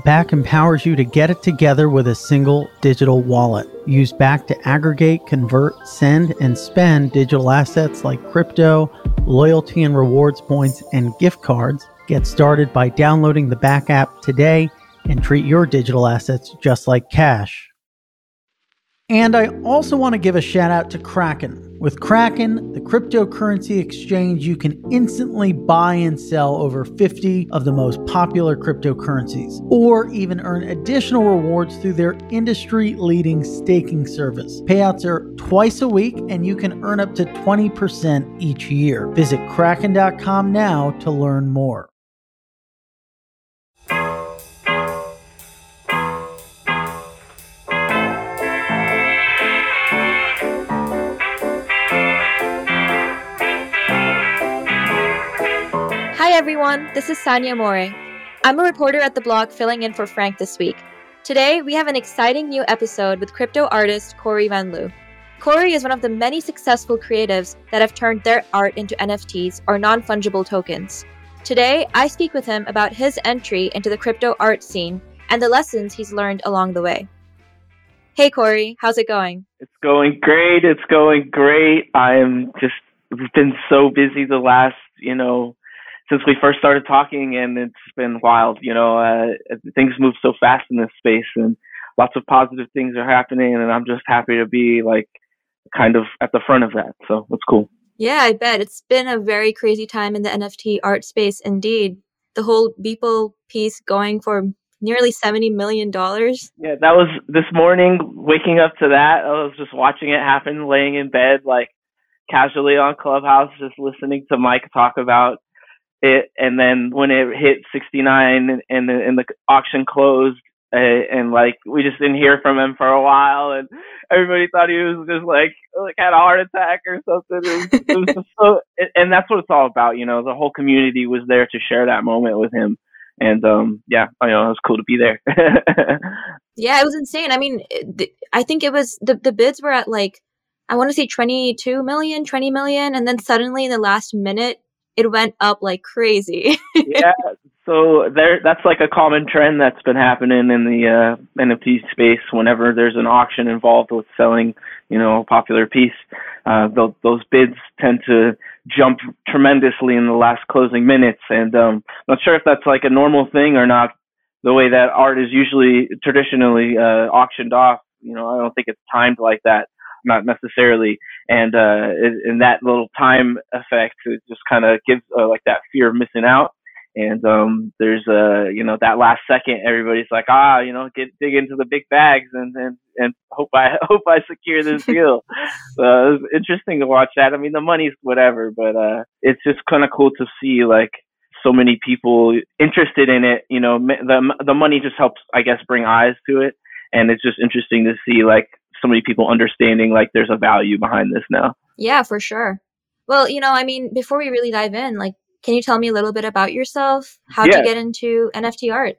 Bakkt empowers you to get it together with a single digital wallet. Use Bakkt to aggregate, convert, send, and spend digital assets like crypto, loyalty and rewards points, and gift cards. Get started by downloading the Bakkt app today and treat your digital assets just like cash. And I also want to give a shout out to Kraken. With Kraken, the cryptocurrency exchange, you can instantly buy and sell over 50 of the most popular cryptocurrencies, or even earn additional rewards through their industry-leading staking service. Payouts are twice a week, and you can earn up to 20% each year. Visit Kraken.com now to learn more. Hi everyone, this is Sanya More. I'm a reporter at the blog filling in for Frank this week. Today, we have an exciting new episode with crypto artist Cory Van Loo. Cory is one of the many successful creatives that have turned their art into NFTs or non-fungible tokens. Today, I speak with him about his entry into the crypto art scene and the lessons he's learned along the way. Hey Cory, how's it going? It's going great. I'm just been so busy the last, since we first started talking, and it's been wild. Things move so fast in this space, and lots of positive things are happening, and I'm just happy to be kind of at the front of that. So it's cool. Yeah, I bet. It's been a very crazy time in the NFT art space indeed. The whole Beeple piece going for nearly $70 million. Yeah, that was this morning, waking up to that. I was just watching it happen, laying in bed, casually on Clubhouse, just listening to Mike talk about it. And then when it hit 69 and the auction closed, and we just didn't hear from him for a while, and everybody thought he was just had a heart attack or something. It was just so, and that's what it's all about. The whole community was there to share that moment with him. And it was cool to be there. Yeah, it was insane. I mean, I think it was the bids were at I want to say 22 million, 20 million, and then suddenly in the last minute it went up like crazy. Yeah, so that's a common trend that's been happening in the NFT space. Whenever there's an auction involved with selling, a popular piece, those bids tend to jump tremendously in the last closing minutes. And not sure if that's a normal thing or not, the way that art is usually traditionally auctioned off. I don't think it's timed like that. Not necessarily, and that little time effect, it just kind of gives that fear of missing out. And there's that last second, everybody's dig into the big bags and hope I secure this deal. So it was interesting to watch that. I mean, the money's whatever, but it's just kind of cool to see so many people interested in it. The money just helps, I guess, bring eyes to it, and it's just interesting to see so many people understanding there's a value behind this now. Yeah, for sure. Well, before we really dive in, can you tell me a little bit about yourself? How'd you get into NFT art?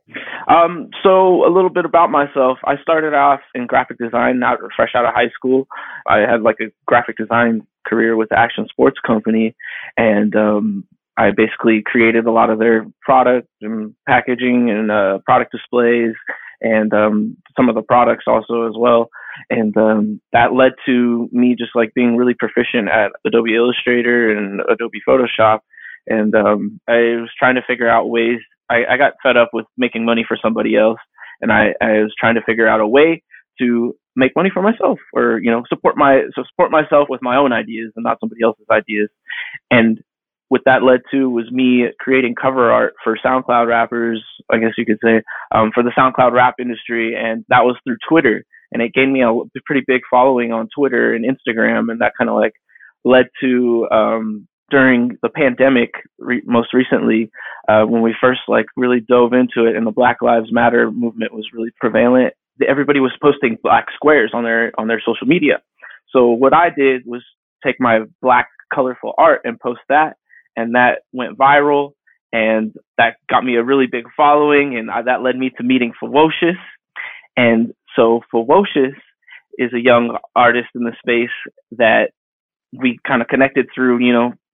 So a little bit about myself. I started off in graphic design, fresh out of high school. I had a graphic design career with the Action Sports Company, and I basically created a lot of their product and packaging and product displays, and some of the products also as well. And that led to me just being really proficient at Adobe Illustrator and Adobe Photoshop. And I was trying to figure out ways. I got fed up with making money for somebody else, and I was trying to figure out a way to make money for myself, or support myself with my own ideas and not somebody else's ideas. And what that led to was me creating cover art for SoundCloud rappers, I guess you could say, for the SoundCloud rap industry, and that was through Twitter. And it gained me a pretty big following on Twitter and Instagram, and that kind of led to during the pandemic, most recently, when we first really dove into it, and the Black Lives Matter movement was really prevalent. Everybody was posting black squares on their social media. So what I did was take my black colorful art and post that, and that went viral, and that got me a really big following, and that led me to meeting Fewocious. And so Fewocious is a young artist in the space that we kind of connected through,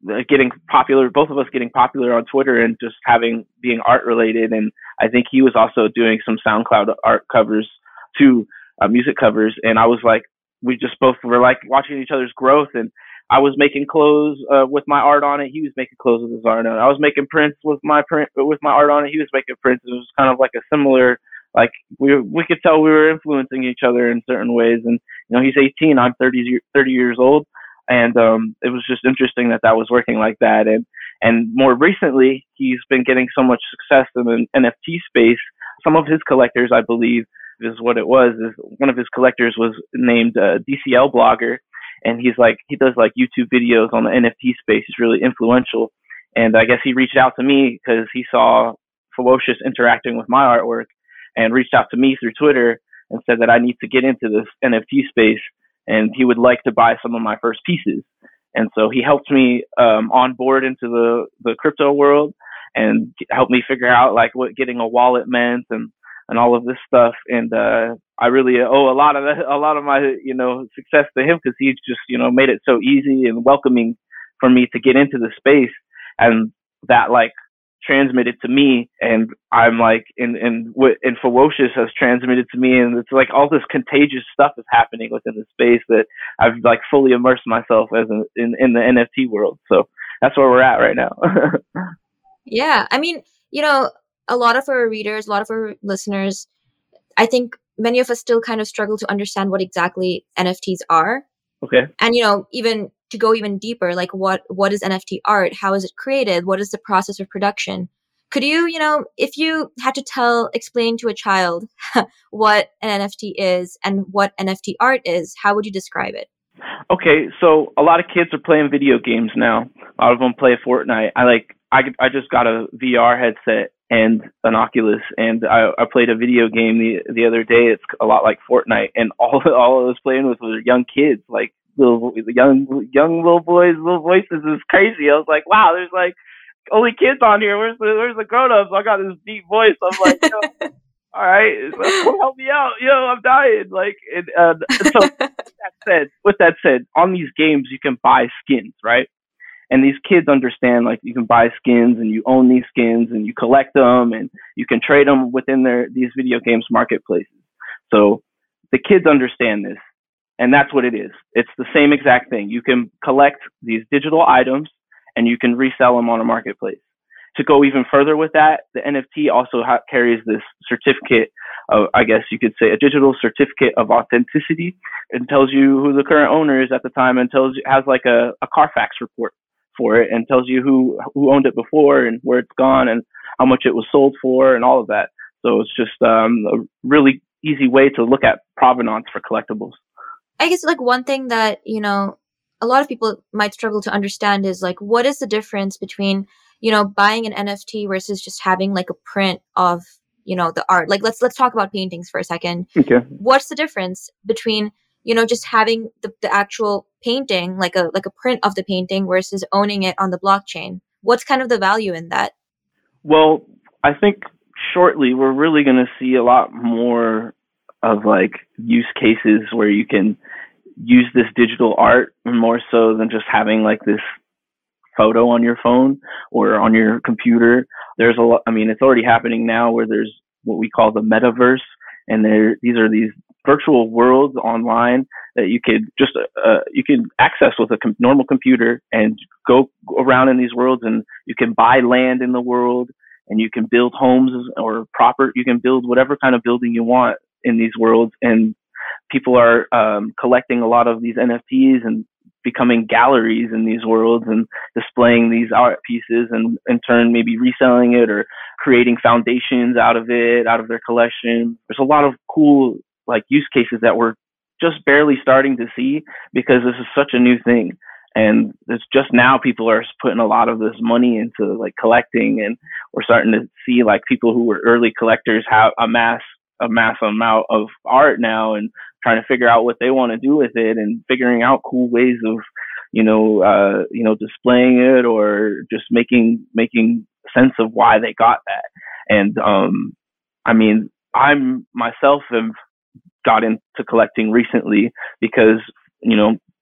getting popular, both of us getting popular on Twitter and just being art related. And I think he was also doing some SoundCloud art covers too, music covers. And I was like, we just both were like watching each other's growth. And I was making clothes with my art on it. He was making clothes with his art on it. I was making prints with my art on it. He was making prints. It was kind of like a similar, like we could tell we were influencing each other in certain ways. And he's 18, I'm 30 years old, and it was just interesting that was working like that. And more recently, he's been getting so much success in the NFT space. Some of his collectors, I believe, is what it was. Is one of his collectors was named DCL Blogger, and he does like YouTube videos on the NFT space. He's really influential, and I guess he reached out to me because he saw Fewocious interacting with my artwork, and reached out to me through Twitter and said that I need to get into this NFT space, and he would like to buy some of my first pieces. And so he helped me on board into the crypto world and helped me figure out like what getting a wallet meant and all of this stuff. And I really owe a lot of my success to him, because he just made it so easy and welcoming for me to get into the space, and that like transmitted to me, and I'm like and Fewocious has transmitted to me, and it's like all this contagious stuff is happening within the space that I've like fully immersed myself in the NFT world. So that's where we're at right now. Yeah, I mean, a lot of our readers, a lot of our listeners, I think many of us still kind of struggle to understand what exactly NFTs are. Okay. And even to go even deeper, like what is NFT art? How is it created? What is the process of production? Could you, if you had to explain to a child what an NFT is and what NFT art is, how would you describe it? Okay, so a lot of kids are playing video games now. A lot of them play Fortnite. I just got a VR headset and an Oculus, and I played a video game the other day. It's a lot like Fortnite, and all I was playing with were young kids, like young little boys, little voices. Is crazy. I was like, wow, there's like only kids on here. Where's the grown-ups? I got this deep voice. I'm like, all right, help me out. I'm dying. Like, so with that said, on these games you can buy skins, right? And these kids understand, like, you can buy skins and you own these skins and you collect them and you can trade them within these video games marketplaces. So the kids understand this, and that's what it is. It's the same exact thing. You can collect these digital items and you can resell them on a marketplace. To go even further with that, the NFT also carries this certificate of, I guess you could say, a digital certificate of authenticity. It tells you who the current owner is at the time, and has like a Carfax report for it, and tells you who owned it before and where it's gone and how much it was sold for and all of that. So it's just a really easy way to look at provenance for collectibles. I guess like one thing that, a lot of people might struggle to understand is like, what is the difference between, buying an NFT versus just having like a print of, the art? Like, let's talk about paintings for a second. Okay. What's the difference between, just having the actual painting, like a print of the painting, versus owning it on the blockchain? What's kind of the value in that? Well, I think shortly we're really going to see a lot more of like use cases where you can use this digital art more so than just having like this photo on your phone or on your computer. There's a lot, it's already happening now where there's what we call the metaverse, and these are these virtual worlds online that you could just you can access with a normal computer and go around in these worlds, and you can buy land in the world, and you can build homes or you can build whatever kind of building you want in these worlds. And people are collecting a lot of these NFTs and becoming galleries in these worlds and displaying these art pieces, and in turn maybe reselling it or creating foundations out of their collection. There's a lot of cool like use cases that we're just barely starting to see, because this is such a new thing, and it's just now people are putting a lot of this money into like collecting, and we're starting to see like people who were early collectors have a mass amount of art now, and trying to figure out what they want to do with it, and figuring out cool ways of displaying it, or just making sense of why they got that. And I'm myself have got into collecting recently because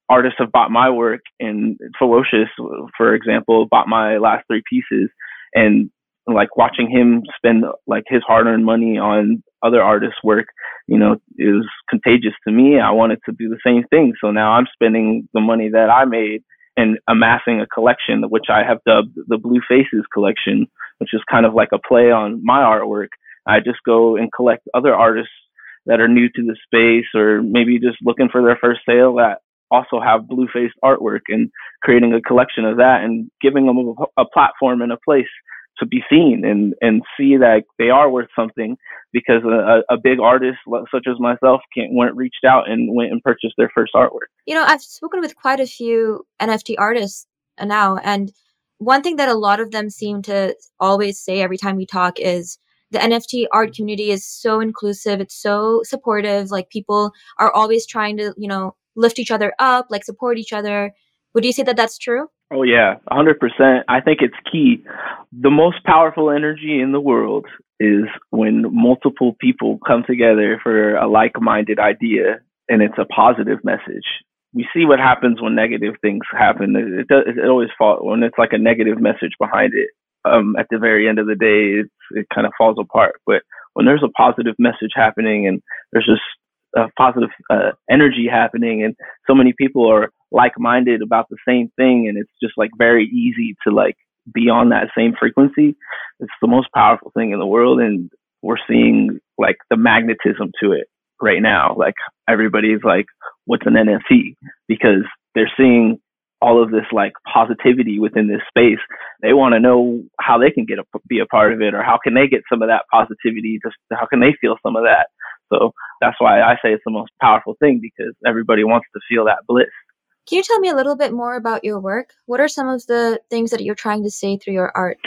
artists have bought my work, and Ferocious, for example, bought my last 3 pieces, and like watching him spend like his hard-earned money on other artists' work, you know, it was contagious to me. I wanted to do the same thing. So now I'm spending the money that I made and amassing a collection, which I have dubbed the Blue Faces collection, which is kind of like a play on my artwork. I just go and collect other artists that are new to the space, or maybe just looking for their first sale, that also have blue-faced artwork, and creating a collection of that and giving them a platform and a place to be seen and see that they are worth something, because a big artist such as myself weren't reached out and went and purchased their first artwork. You know, I've spoken with quite a few NFT artists now, and one thing that a lot of them seem to always say every time we talk is the NFT art community is so inclusive. It's so supportive. Like, people are always trying to, you know, lift each other up, like support each other. Would you say that that's true? Oh yeah, 100%. I think it's key. The most powerful energy in the world is when multiple people come together for a like-minded idea, and it's a positive message. We see what happens when negative things happen. It always falls when it's like a negative message behind it. At the very end of the day, it kind of falls apart. But when there's a positive message happening, and there's just a positive energy happening, and so many people are like-minded about the same thing, and it's just like very easy to like be on that same frequency, it's the most powerful thing in the world. And we're seeing like the magnetism to it right now. Like, everybody's like, what's an NFT? Because they're seeing all of this like positivity within this space. They want to know how they can be a part of it, or how can they get some of that positivity, just how can they feel some of that. So that's why I say it's the most powerful thing, because everybody wants to feel that bliss. Can you tell me a little bit more about your work? What are some of the things that you're trying to say through your art?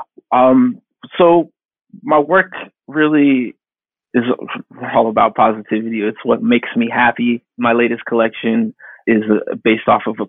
So my work really is all about positivity. It's what makes me happy. My latest collection is based off of a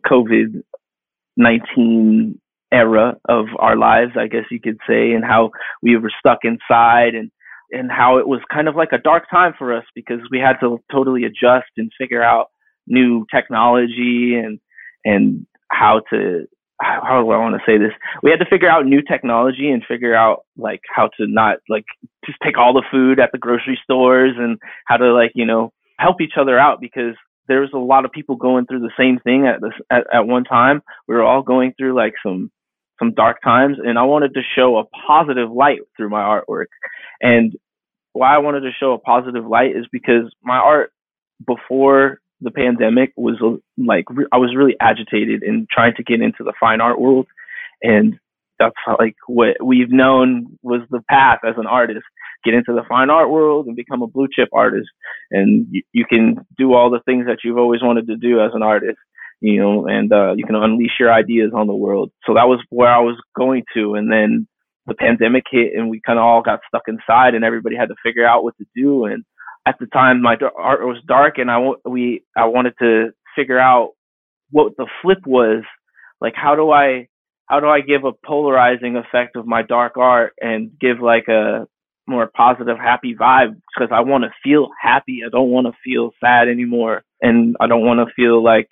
COVID-19 era of our lives, I guess you could say, and how we were stuck inside, and how it was kind of like a dark time for us, because we had to totally adjust and figure out new technology and how do I want to say this? We had to figure out new technology and figure out like how to not like just take all the food at the grocery stores, and how to like, you know, help each other out, because there was a lot of people going through the same thing at one time. We were all going through like some dark times, and I wanted to show a positive light through my artwork. And why I wanted to show a positive light is because my art before the pandemic was like, I was really agitated in trying to get into the fine art world. And that's like what we've known was the path as an artist: get into the fine art world and become a blue chip artist. And you can do all the things that you've always wanted to do as an artist, you know, and you can unleash your ideas on the world. So that was where I was going to. And then the pandemic hit, and we kind of all got stuck inside, and everybody had to figure out what to do. And at the time, my art was dark, and I wanted to figure out what the flip was. Like, how do I give a polarizing effect of my dark art and give like a more positive, happy vibe? Because I want to feel happy. I don't want to feel sad anymore, and I don't want to feel like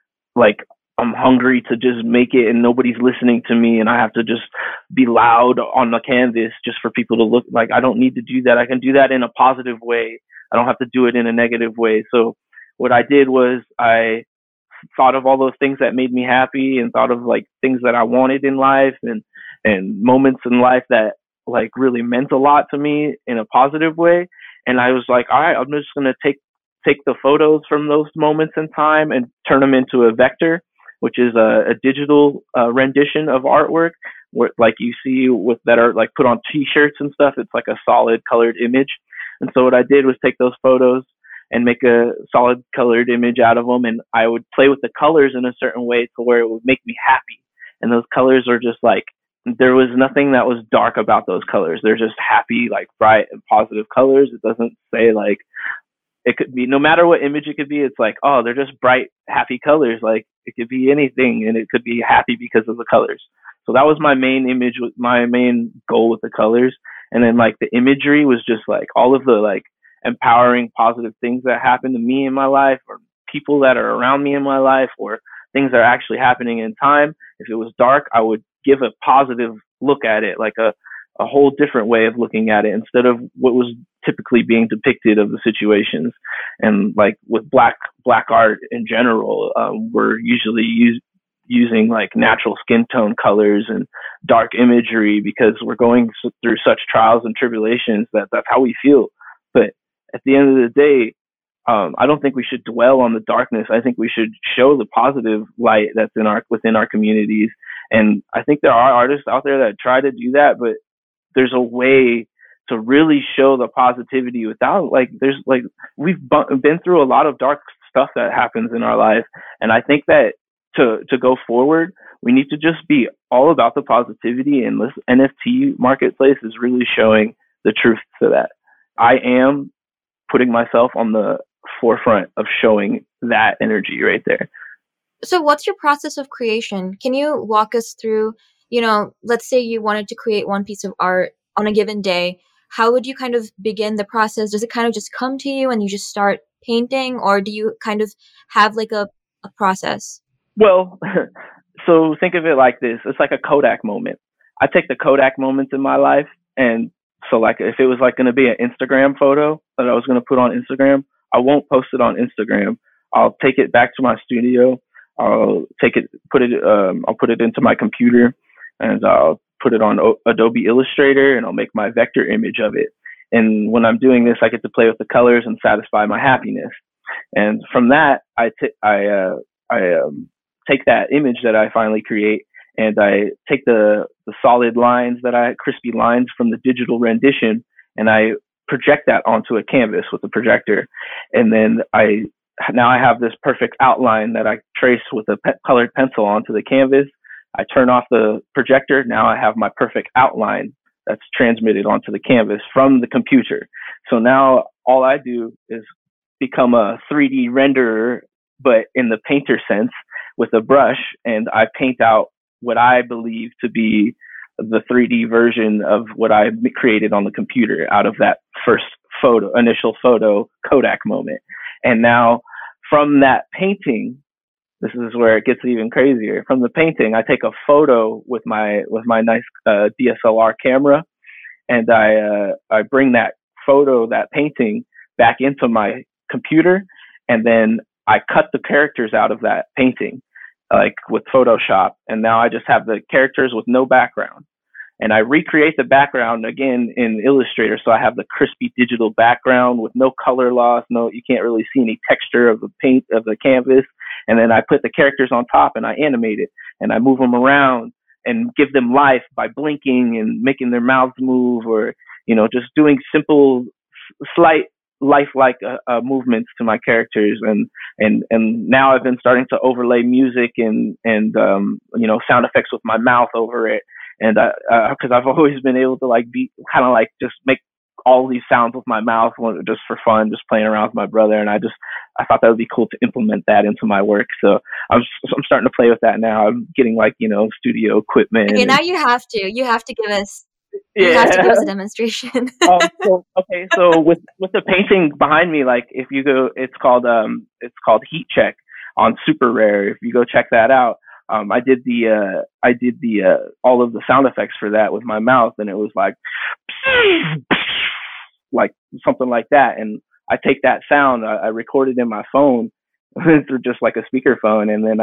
I'm hungry to just make it and nobody's listening to me, and I have to just be loud on the canvas just for people to look. Like, I don't need to do that. I can do that in a positive way. I don't have to do it in a negative way. So what I did was I thought of all those things that made me happy, and thought of like things that I wanted in life, and moments in life that like really meant a lot to me in a positive way. And I was like, all right, I'm just going to take the photos from those moments in time and turn them into a vector, which is a digital rendition of artwork, where like you see that are like put on t-shirts and stuff. It's like a solid colored image. And so what I did was take those photos and make a solid colored image out of them, and I would play with the colors in a certain way to where it would make me happy. And those colors are just like, there was nothing that was dark about those colors. They're just happy, like bright and positive colors. It doesn't say like, it could be, no matter what image it could be, it's like, oh, they're just bright, happy colors. Like, it could be anything, and it could be happy because of the colors. So that was my main image, my main goal with the colors. And then like the imagery was just like all of the like empowering positive things that happened to me in my life, or people that are around me in my life or things that are actually happening in time. If it was dark, I would give a positive look at it, like a whole different way of looking at it instead of what was typically being depicted of the situations. And like with black art in general, we're usually using like natural skin tone colors and dark imagery because we're going through such trials and tribulations that's how we feel. But at the end of the day, I don't think we should dwell on the darkness. I think we should show the positive light that's within our communities. And I think there are artists out there that try to do that, but there's a way to really show the positivity without we've been through a lot of dark stuff that happens in our life. And I think that to go forward, we need to just be all about the positivity, and this NFT marketplace is really showing the truth to that. I am putting myself on the forefront of showing that energy right there. So what's your process of creation? Can you walk us through, let's say you wanted to create one piece of art on a given day. How would you kind of begin the process? Does it kind of just come to you and you just start painting, or do you kind of have like a process? Well, so think of it like this. It's like a Kodak moment. I take the Kodak moments in my life, and so like if it was like going to be an Instagram photo that I was going to put on Instagram, I won't post it on Instagram. I'll take it back to my studio. I'll put it into my computer, and I'll put it on Adobe Illustrator, and I'll make my vector image of it. And when I'm doing this, I get to play with the colors and satisfy my happiness. And from that, I take that image that I finally create, and I take the solid lines crispy lines from the digital rendition, and I project that onto a canvas with a projector. And then now I have this perfect outline that I trace with a colored pencil onto the canvas. I turn off the projector. Now I have my perfect outline that's transmitted onto the canvas from the computer. So now all I do is become a 3D renderer, but in the painter sense, with a brush, and I paint out what I believe to be the 3D version of what I created on the computer out of that first initial photo Kodak moment. And now from that painting, this is where it gets even crazier. From the painting, I take a photo with my nice DSLR camera, and I bring that photo, that painting, back into my computer, and then I cut the characters out of that painting, like with Photoshop, and now I just have the characters with no background. And I recreate the background again in Illustrator, so I have the crispy digital background with no color loss. You can't really see any texture of the paint of the canvas. And then I put the characters on top, and I animate it, and I move them around and give them life by blinking and making their mouths move, or just doing simple, slight lifelike movements to my characters. And now I've been starting to overlay music and sound effects with my mouth over it. And because I've always been able to be kind of just make all these sounds with my mouth just for fun, just playing around with my brother. And I thought that would be cool to implement that into my work. So I'm starting to play with that now. I'm getting studio equipment. Okay, now you have to give us. Yeah. You have to give us a demonstration. So with the painting behind me, if you go, it's called Heat Check on Super Rare. If you go check that out, I did the all of the sound effects for that with my mouth, and it was like something like that. And I take that sound, I record it in my phone through just like a speakerphone, and then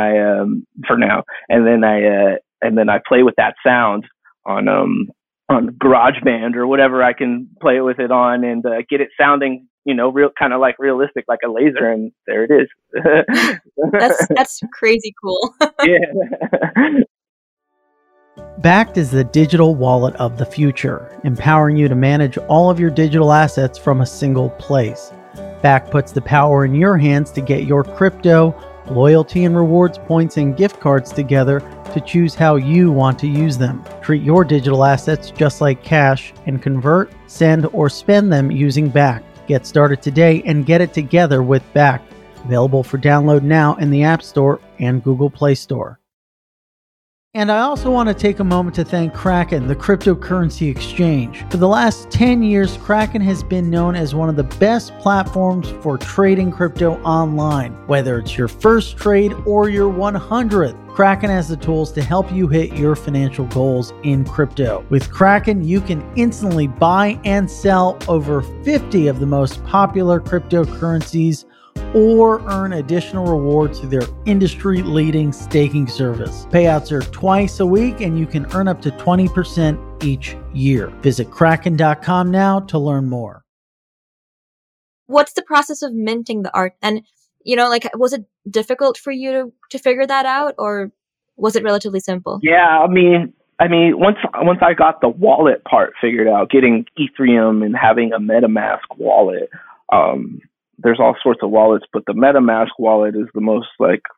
I play with that sound on GarageBand or whatever I can play with it on, and get it sounding, real kind of realistic, like a laser, and there it is. That's crazy cool. Yeah. Bakkt is the digital wallet of the future, empowering you to manage all of your digital assets from a single place. Bakkt puts the power in your hands to get your crypto, loyalty and rewards points, and gift cards together to choose how you want to use them. Treat your digital assets just like cash and convert, send, or spend them using Bakkt. Get started today and get it together with Bakkt. Available for download now in the App Store and Google Play Store. And I also want to take a moment to thank Kraken, the cryptocurrency exchange. For the last 10 years, Kraken has been known as one of the best platforms for trading crypto online. Whether it's your first trade or your 100th, Kraken has the tools to help you hit your financial goals in crypto. With Kraken, you can instantly buy and sell over 50 of the most popular cryptocurrencies or earn additional rewards through their industry-leading staking service. Payouts are twice a week, and you can earn up to 20% each year. Visit Kraken.com now to learn more. What's the process of minting the art? And, was it difficult for you to figure that out, or was it relatively simple? Yeah, I mean, once I got the wallet part figured out, getting Ethereum and having a MetaMask wallet, there's all sorts of wallets, but the MetaMask wallet is the most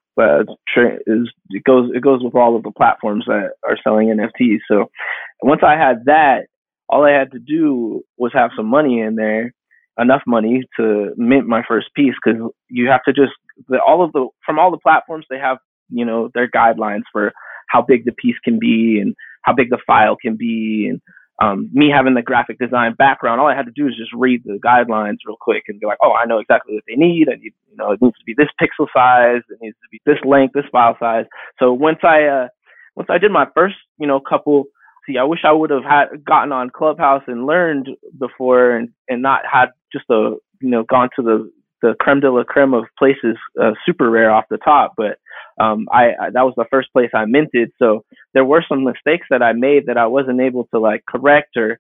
it goes with all of the platforms that are selling NFTs. So once I had that, all I had to do was have some money in there, enough money to mint my first piece, because you have to from all the platforms, they have their guidelines for how big the piece can be and how big the file can be. And me having the graphic design background, all I had to do is just read the guidelines real quick and be like, oh, I know exactly what they need. I need, it needs to be this pixel size, it needs to be this length, this file size. So once I did my first, couple, I wish I would have gotten on Clubhouse and learned before and not had just gone to the creme de la creme of places, super rare off the top. But I that was the first place I minted. So there were some mistakes that I made that I wasn't able to correct, or,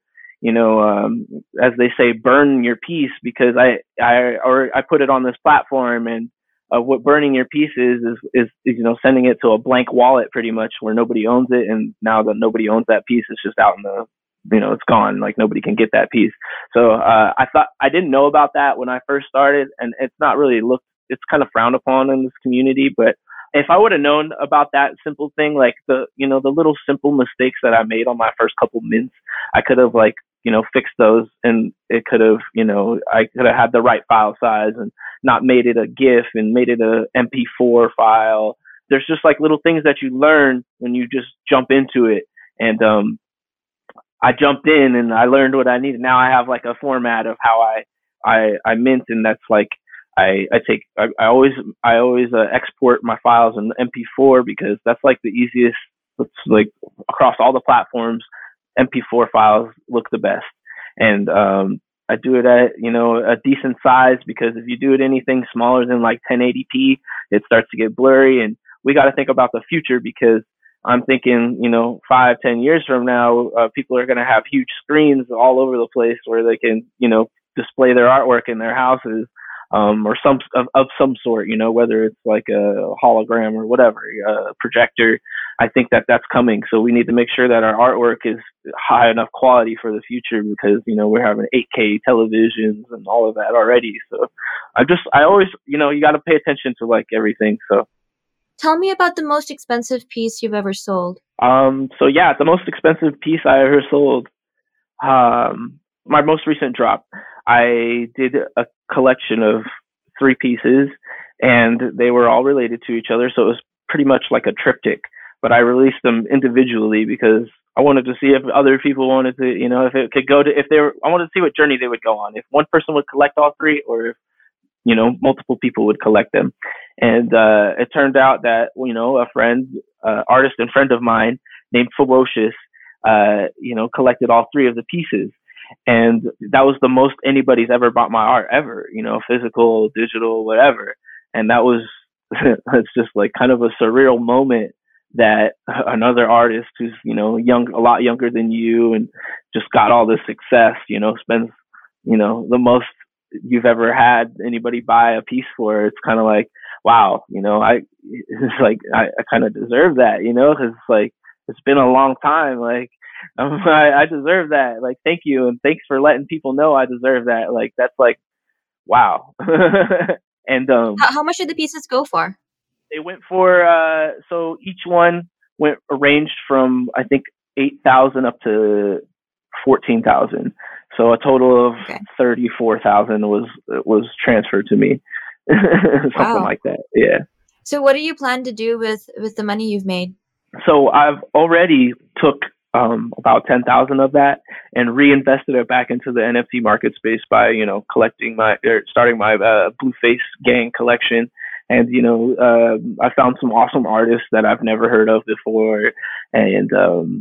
as they say, burn your piece, because I put it on this platform, and what burning your piece is sending it to a blank wallet pretty much, where nobody owns it. And now that nobody owns that piece, it's just out in the, it's gone. Nobody can get that piece. So I didn't know about that when I first started, and it's not really it's kind of frowned upon in this community. But if I would have known about that simple thing, the little simple mistakes that I made on my first couple mints, I could have fixed those, and it could have, I could have had the right file size and not made it a GIF and made it a MP4 file. There's just little things that you learn when you just jump into it. And I jumped in and I learned what I needed. Now I have a format of how I mint, and that's I always export my files in MP4, because that's the easiest. It's across all the platforms, MP4 files look the best. And I do it at a decent size, because if you do it anything smaller than 1080p, it starts to get blurry. And we got to think about the future, because I'm thinking 5-10 years from now, people are going to have huge screens all over the place where they can display their artwork in their houses, or some sort, whether it's a hologram or whatever, a projector. I think that's coming. So we need to make sure that our artwork is high enough quality for the future, because, we're having 8K televisions and all of that already. So I always, you got to pay attention to everything. So tell me about the most expensive piece you've ever sold. The most expensive piece I ever sold, my most recent drop, I did a collection of 3 pieces, and they were all related to each other. So it was pretty much like a triptych, but I released them individually because I wanted to see if other people wanted to, if it could go to, I wanted to see what journey they would go on. If one person would collect all 3, or if, multiple people would collect them. And it turned out that, a friend, artist and friend of mine named Ferocious, collected all 3 of the pieces. And that was the most anybody's ever bought my art ever, physical, digital, whatever. And that was, it's just kind of a surreal moment that another artist who's, a lot younger than you and just got all this success, spends, the most you've ever had anybody buy a piece for. It's kind of wow, I kind of deserve that, because it's been a long time. I deserve that. Thank you. And thanks for letting people know I deserve that. That's wow. And how much did the pieces go for? They went for so each one ranged from, I think, 8,000 up to 14,000. So a total of 34,000 was transferred to me. Something like that. Yeah. So what do you plan to do with the money you've made? So I've already took about 10,000 of that and reinvested it back into the NFT market space by, collecting starting my Blueface Gang collection. And, I found some awesome artists that I've never heard of before. And,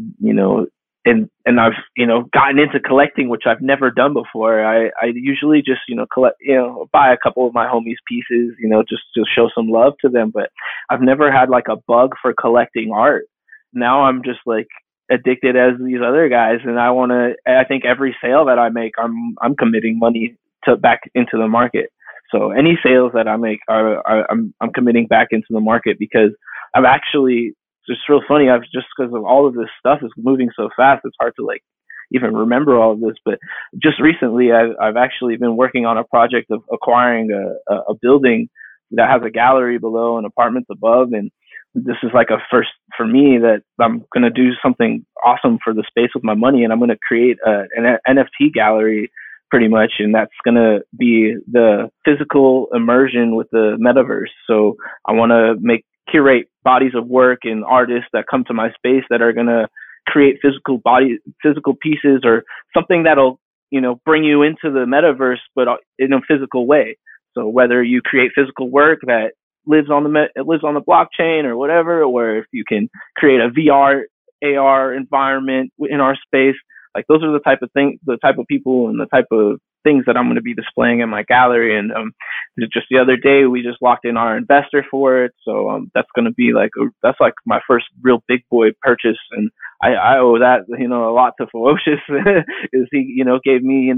and I've, gotten into collecting, which I've never done before. I usually just, collect, buy a couple of my homies' pieces, just to show some love to them. But I've never had like a bug for collecting art. Now I'm just like addicted as these other guys, and I think every sale that I make, I'm committing money back into the market. So any sales that I make I'm committing back into the market, because I've actually, it's real funny, I've just, because of all of this stuff is moving so fast, it's hard to like even remember all of this. But just recently I've actually been working on a project of acquiring a building that has a gallery below and apartments above, and this is like a first for me, that I'm going to do something awesome for the space with my money, and I'm going to create an NFT gallery pretty much, and that's going to be the physical immersion with the metaverse. So I want to curate bodies of work and artists that come to my space that are going to create physical pieces, or something that'll, bring you into the metaverse, but in a physical way. So whether you create physical work that lives on the blockchain or whatever, or if you can create a VR, AR environment in our space, like those are the type of people and the type of things that I'm going to be displaying in my gallery. And just the other day, we just locked in our investor for it. So that's going to be that's like my first real big boy purchase. And I owe that, a lot to Ferocious, is he, gave me,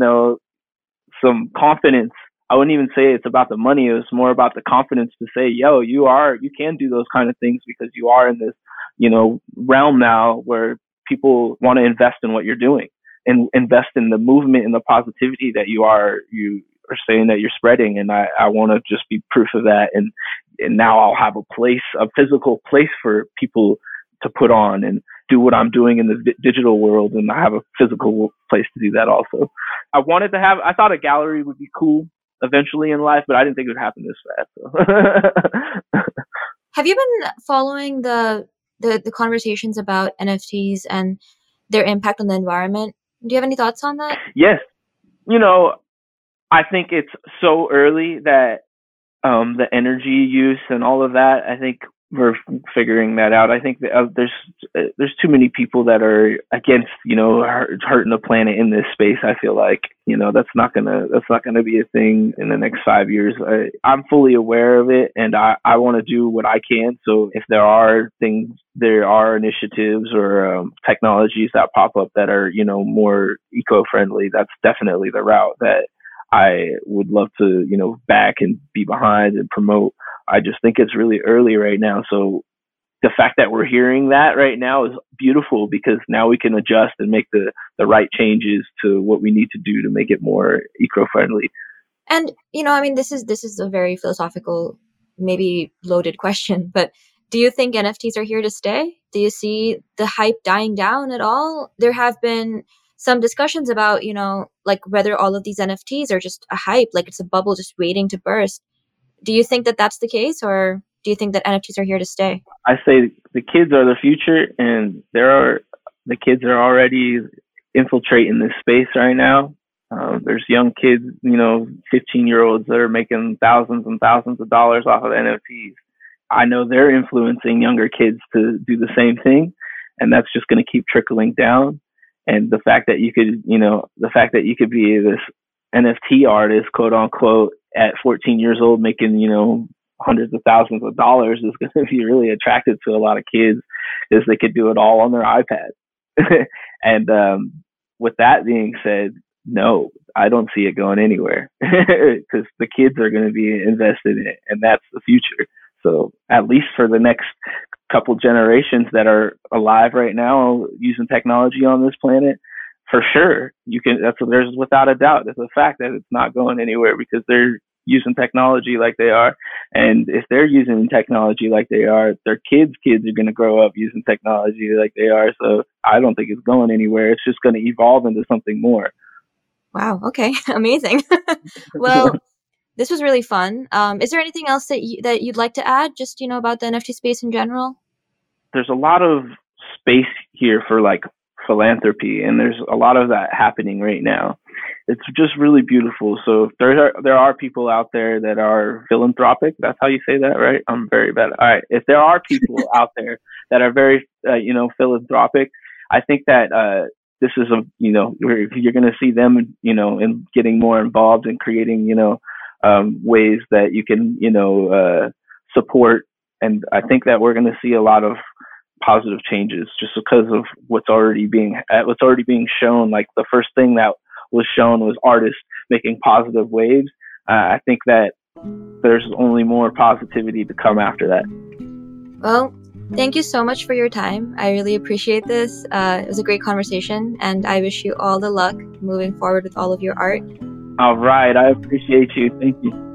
some confidence. I wouldn't even say it's about the money. It was more about the confidence to say, yo, you can do those kind of things, because you are in this, realm now where people want to invest in what you're doing and invest in the movement and the positivity that you are saying that you're spreading. And I want to just be proof of that. And now I'll have a physical place for people to put on and do what I'm doing in the digital world. And I have a physical place to do that also. I thought a gallery would be cool eventually in life, but I didn't think it would happen this fast. So. Have you been following the conversations about NFTs and their impact on the environment? Do you have any thoughts on that? Yes. I think it's so early that the energy use and all of that, I think we're figuring that out. I think that, there's too many people that are against, hurting the planet in this space. I feel like, that's not gonna be a thing in the next 5 years. I'm fully aware of it, and I want to do what I can. So if there are initiatives or technologies that pop up that are, more eco-friendly, that's definitely the route that I would love to, back and be behind and promote. I just think it's really early right now. So the fact that we're hearing that right now is beautiful, because now we can adjust and make the right changes to what we need to do to make it more eco-friendly. And, this is a very philosophical, maybe loaded question, but do you think NFTs are here to stay? Do you see the hype dying down at all? There have been some discussions about, like whether all of these NFTs are just a hype, like it's a bubble just waiting to burst. Do you think that that's the case, or do you think that NFTs are here to stay? I say the kids are the future, and the kids are already infiltrating this space right now. There's young kids, 15-year-olds that are making thousands and thousands of dollars off of NFTs. I know they're influencing younger kids to do the same thing, and that's just going to keep trickling down. And the fact that you could be this NFT artist, quote unquote, at 14 years old, making, hundreds of thousands of dollars, is going to be really attractive to a lot of kids, because they could do it all on their iPad. And with that being said, no, I don't see it going anywhere, because the kids are going to be invested in it, and that's the future. So at least for the next couple generations that are alive right now using technology on this planet, for sure, there's without a doubt, it's a fact that it's not going anywhere, because they're using technology like they are. And if they're using technology like they are, their kids are going to grow up using technology like they are. So I don't think it's going anywhere. It's just going to evolve into something more. Wow. Okay. Amazing. Well, this was really fun. Is there anything else that you'd like to add, just, about the NFT space in general? there's a lot of space here for like philanthropy, and there's a lot of that happening right now. It's just really beautiful. So if there are people out there that are philanthropic. That's how you say that, right? I'm very bad. All right. If there are people out there that are very, philanthropic, I think that this is you're going to see them, in getting more involved in creating, ways that you can, support. And I think that we're going to see a lot of positive changes just because of what's already being shown. Like the first thing that was shown was artists making positive waves. I think that there's only more positivity to come after that. Well, thank you so much for your time. I really appreciate this. It was a great conversation, and I wish you all the luck moving forward with all of your art. All right. I appreciate you. Thank you.